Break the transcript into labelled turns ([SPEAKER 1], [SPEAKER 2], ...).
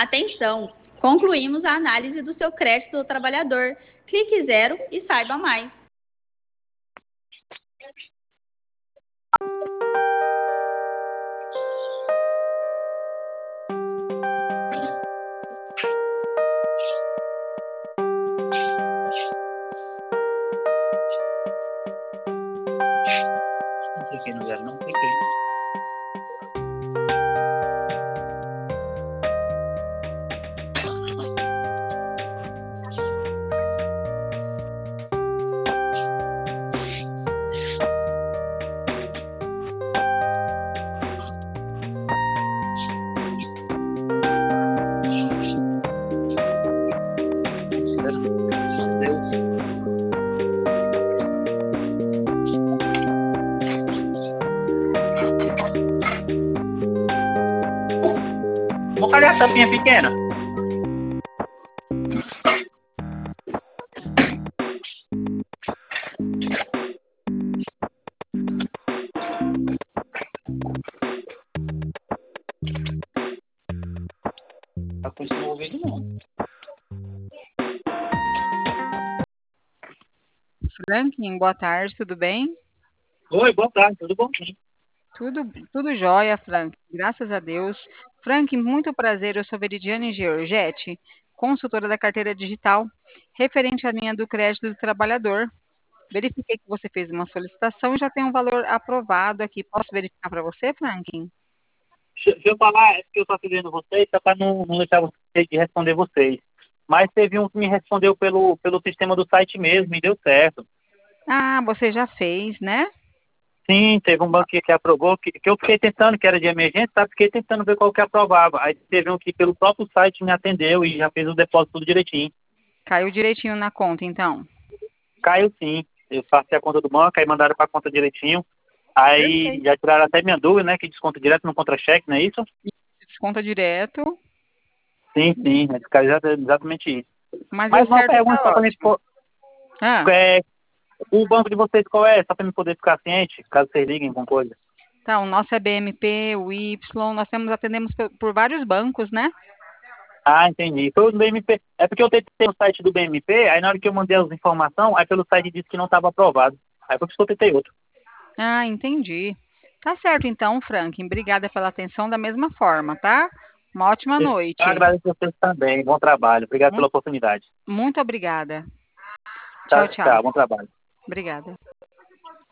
[SPEAKER 1] Atenção! Concluímos a análise do seu crédito do trabalhador. Clique 0 e saiba mais.
[SPEAKER 2] Não cliquei no 0, não cliquei. Cadê a tampinha pequena? Tá com isso no ouvido, não.
[SPEAKER 3] Franklin, boa tarde, tudo bem?
[SPEAKER 2] Oi, boa tarde, tudo bom?
[SPEAKER 3] Tudo jóia, Franklin, graças a Deus. Franklin, muito prazer, eu sou Veridiane Georgetti, consultora da carteira digital, referente à linha do crédito do trabalhador. Verifiquei que você fez uma solicitação e já tem um valor aprovado aqui. Posso verificar para você, Franklin?
[SPEAKER 2] Deixa eu falar, é porque eu tô atendendo vocês, só para não deixar vocês de responder vocês. Mas teve um que me respondeu pelo sistema do site mesmo e deu certo.
[SPEAKER 3] Ah, você já fez, né?
[SPEAKER 2] Sim, teve um banco que aprovou, que eu fiquei tentando, que era de emergência, tá? Fiquei tentando ver qual que aprovava. Aí teve um que pelo próprio site me atendeu e já fez o depósito tudo direitinho.
[SPEAKER 3] Caiu direitinho na conta, então.
[SPEAKER 2] Caiu sim. Eu passei a conta do banco, aí mandaram para a conta direitinho. Aí
[SPEAKER 3] Perfeito.
[SPEAKER 2] já tiraram até minha dúvida, né? Que desconto direto no contra-cheque, não é isso?
[SPEAKER 3] Desconta direto,
[SPEAKER 2] Sim, exatamente isso.
[SPEAKER 3] mas deu
[SPEAKER 2] Mais uma
[SPEAKER 3] certo,
[SPEAKER 2] pergunta
[SPEAKER 3] tá
[SPEAKER 2] só para mim.
[SPEAKER 3] ótimo. Ah,
[SPEAKER 2] O banco de vocês qual é? Só para me poder ficar ciente, caso vocês liguem com coisa.
[SPEAKER 3] tá, o nosso é BMP, o Y, nós atendemos por vários bancos, né?
[SPEAKER 2] Ah, entendi. Foi o do BMP. É porque eu tentei no site do BMP, aí na hora que eu mandei as informações, aí pelo site disse que não estava aprovado. Aí por isso que eu tentei outro.
[SPEAKER 3] Ah, entendi. Tá certo então, Franklin. Obrigada pela atenção da mesma forma, tá? Uma ótima
[SPEAKER 2] Eu
[SPEAKER 3] noite.
[SPEAKER 2] agradeço a vocês também. Bom trabalho. Obrigado pela
[SPEAKER 3] Muito,
[SPEAKER 2] oportunidade.
[SPEAKER 3] muito obrigada. Tchau,
[SPEAKER 2] Tchau,
[SPEAKER 3] tchau.
[SPEAKER 2] tchau. Bom trabalho.
[SPEAKER 3] Obrigada.